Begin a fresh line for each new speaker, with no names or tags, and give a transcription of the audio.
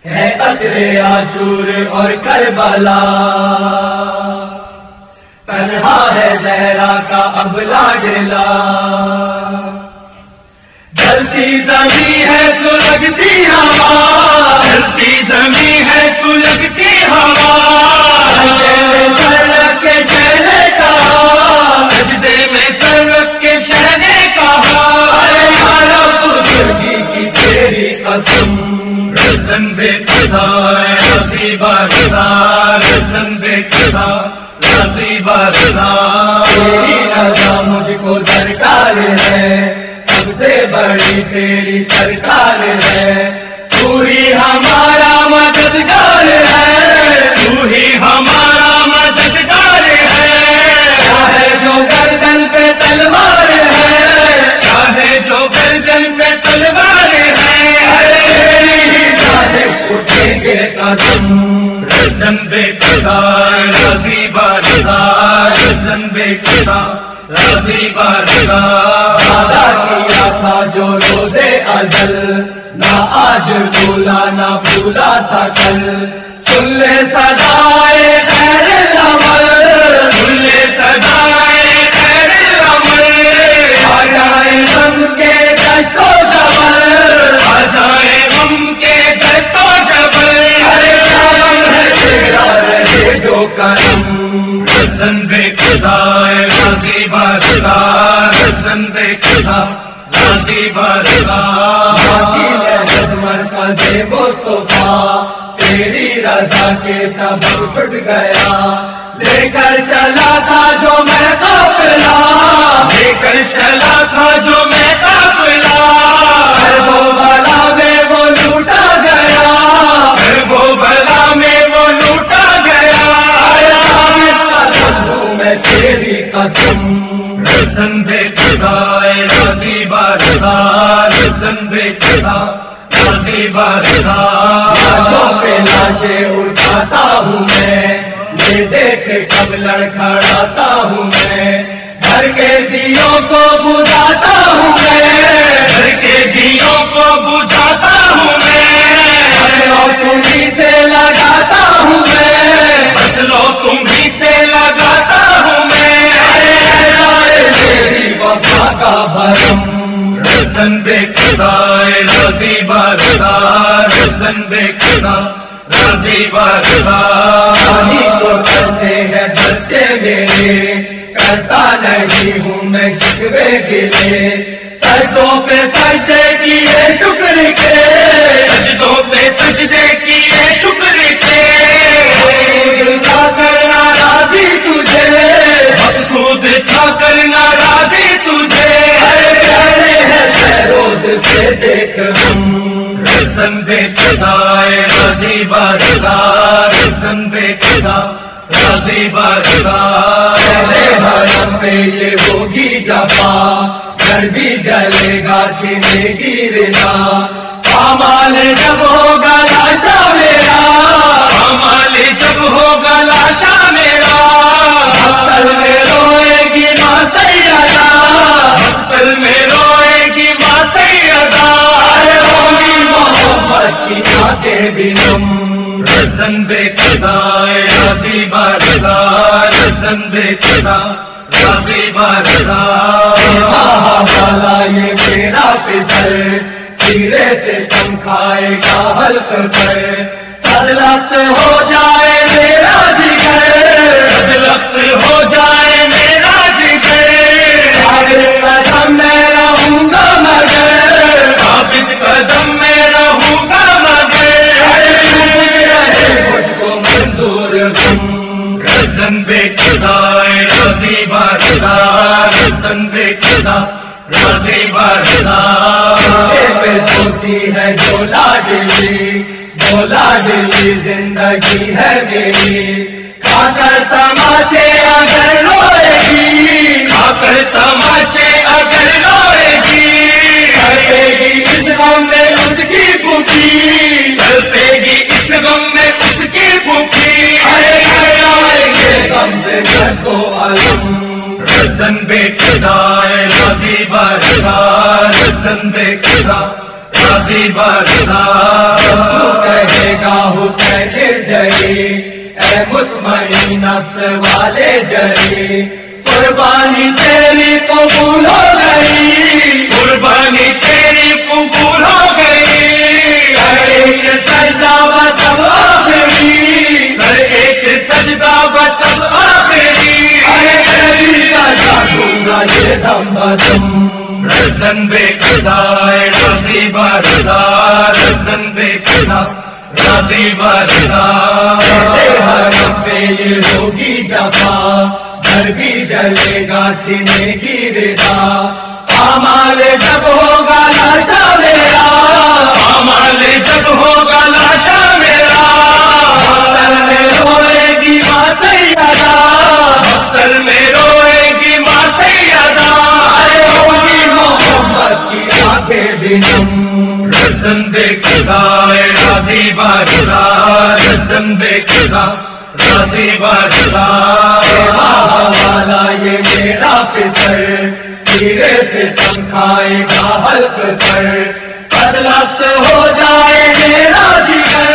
ہے قطرے عاشور اور کربلا، تنہا ہے زہرا کا اب لاڈلا، جلتی زمین ہے تو لگتی ہوا، جلتی زمین ہے تو لگتی ہوا، کے شہنے کہا، سجدے میں سر رکھ کے شہنے کہا، ارے مارا بزرگی کی تیری قسم، رسن بے خدا راضی بادشاہ، رسن بے خدا راضی بادشاہ، تیری رضا مجھ کو درکار ہے، سب سے بڑی تیری سرکار ہے، تو ہی ہمارا مددگار ہے، تو ہی ہمارا مددگار ہے، چاہے جو گردن پہ تلوار ہے، چاہے جو گردن پہ تلوار ہے، اٹھیں گے قدم، رسن بے خدا راضی بادشاہ، رسن بے خدا راضی بادشاہ، وعدہ کیا تھا جو روزے ازل، نہ آج بھولا نہ بھولا تھا کل، سن لے صدائے خیر العمل، سن لے صدائے خیر العمل، آ جائے غم کے دست و جبل، آ جائے غم کے دست و جبل، ارے غم ہے تیرا رہے جو کرم، رسن بے خدا راضی بادشاہ، رسن بے خدا راضی بادشاہ، باقی لہجت مرکزے وہ صفا، تیری رضا کے سبب چھٹ گیا، لے کر چلا تھا جو میں قافلہ، لے کر چلا تھا جو میں قافلہ، ہر وہ بلا میں وہ لوٹا گیا، ہر وہ بلا میں وہ لوٹا گیا، میں تیری قسم، رسن بے خدا راضی بادشاہ، رسن بے خدا راضی بادشاہ، لاشوں پہ لاشیں اٹھاتا ہوں میں، یہ دیکھ کب لڑکھڑاتا ہوں میں، گھر کے دیوں کو بجھاتا ہوں میں، گھر کے دیوں کو بجھاتا ہوں میں، فصلوں تمہیں سے لگاتا ہوں میں، فصلوں تمہیں سے لگاتا ہوں میں، تیری وفا کا بھرم، رسن بے خدا راضی بادشاہ، رسن بے خدا راضی بادشاہ، راضی تو کرتے ہیں بچے میرے، کرتا نہیں ہوں میں شکوے گلے، سجدوں پہ سجدے کیے شکر کے، سجدوں پہ سجدے کیے شکر کے، کا کرنا راضی تجھے، مقصود تھا کرنا راضی تجھے، ہر پیارے ہے روز سے دیکھ ہم، رسن بے خدا راضی بادشاہ، رسن بے خدا راضی بادشاہ، پہلے حرم پہ یہ ہوگی جفا، گھر بھی جلے گا چھنے گی رضا، پامال جب ہوگا لاشا میرا، پامال جب ہوگا لاشا میرا، مقتل میں روئے گی ماں سیدہ، مقتل میں روئے گی ماں سیدہ، ارے ہوگی محبت کی آنکھیں بھی نم، رسن بے خدا راضی بادشاہ، رسن بے خدا راضی بادشاہ، والا یہ میرا پتر، چیرے سے کم کھائے گا حلق پر، بدلخت ہو جائے میرا جگر، بدلخت ہو جائے میرا جگر، ثابت قدم میں رہوں گا مگر، ثابت قدم میں رہوں گا مگر، رہے مجھ کو منظور ہوں، رسن بے خدا راضی بادشاہ، رسن بے خدا راضی بادشاہ، پہ سوتی ہے جو لاڈلی، جو لاڈلی زندگی ہے میری، کھا کر تماشے اگر روئے گی، کھا کر تماشے اگر روئے گی، تڑپے گی اس غم میں اس کی بھوکی، تڑپے گی اس غم میں اس کی بھوکی، آئیں گے غم سے گھر کو علم، رسن بے خدا راضی بادشاہ، رسن بے خدا راضی بادشاہ، تو کہے نفس والے جلے، قربانی تیری قبول ہو گئی، قربانی تیری قبول ہو گئی، ہر ایک سجدہ وطب آخری، ہر ایک سجدہ وطب آخری، ارے تیری سجدہ دوں گا یہ دم بدم، رسن بے قضا راضی بردا، رسن بے قضا راضی بردا، حرم پہ یہ ہوگی جفا، گھر بھی جلے گا سینے کی رضا، اعمال جب ہوگا لاشا میرا، اعمال جب ہوگا لاشا میرا، مقتل میں روئے گی ماں سیدہ، مقتل میں روئے گی ماں سیدہ، ارے ہوگی محمد کی آنکھیں بنم، رسن بے قضا راضی بردا، رسن بے قضا راضی بردا، والا یہ میرا پتر تیرے سے کھائے گا حلق پر، بدلخت ہو جائے میرا جگر،